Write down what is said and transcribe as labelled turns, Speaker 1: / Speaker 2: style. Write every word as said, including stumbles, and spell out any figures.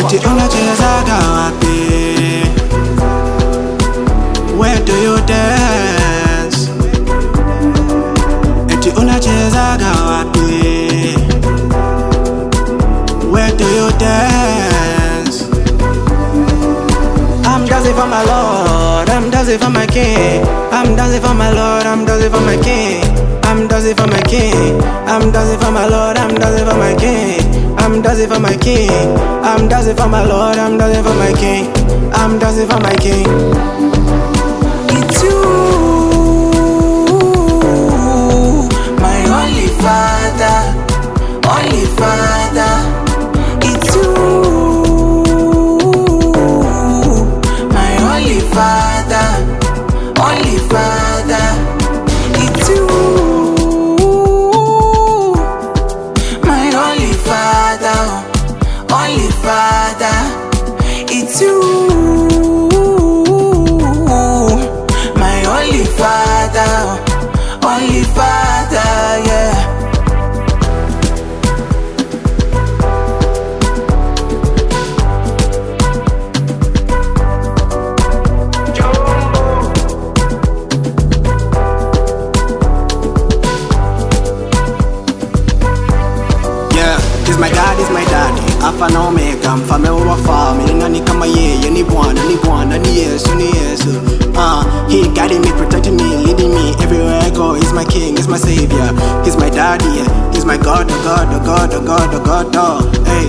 Speaker 1: eti unachezaga wapi? Where do you dance? Eti unachezaga wapi? Where do you dance? I'm dancing for my Lord, I'm dancing for my King. I'm dancing for my Lord, I'm dancing for my King. I'm dancing for my King. I'm dancing for my Lord, I'm dancing for my King. I'm dancing for my King. I'm dancing for my Lord, I'm dancing for my King. I'm dancing for my King.
Speaker 2: It's you, my only Father, only Father. It's you, my only Father, only Father. It's you, my only Father, only Father. It's you, my only Father, only Father, yeah.
Speaker 1: He's my God, he's my daddy, Alpha and Omega, mfalme wa wafalme. Ni nani kama yeye? Ni Bwana, ni Bwana, ni Yesu, ni Yesu. Uh, he guiding me, protecting me, leading me everywhere I go. He's my King, he's my Savior, he's my daddy, he's my God, oh God, oh God, oh God, oh God, oh. Hey,